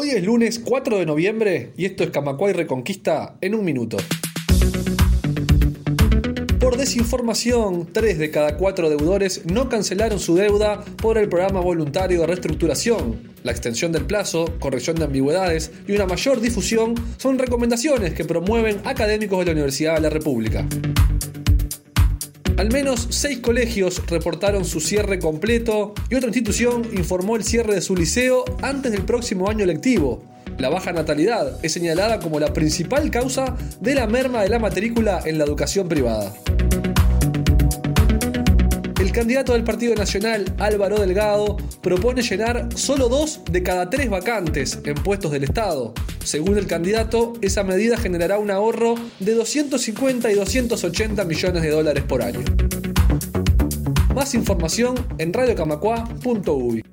Hoy es lunes 4 de noviembre y esto es Camacuay Reconquista en un minuto. Por desinformación, 3 de cada 4 deudores no cancelaron su deuda por el programa voluntario de reestructuración. La extensión del plazo, corrección de ambigüedades y una mayor difusión son recomendaciones que promueven académicos de la Universidad de la República. Al menos 6 colegios reportaron su cierre completo y otra institución informó el cierre de su liceo antes del próximo año lectivo. La baja natalidad es señalada como la principal causa de la merma de la matrícula en la educación privada. El candidato del Partido Nacional, Álvaro Delgado, propone llenar solo 2 de cada 3 vacantes en puestos del Estado. Según el candidato, esa medida generará un ahorro de 250 y 280 millones de dólares por año. Más información en radiocamacua.uy.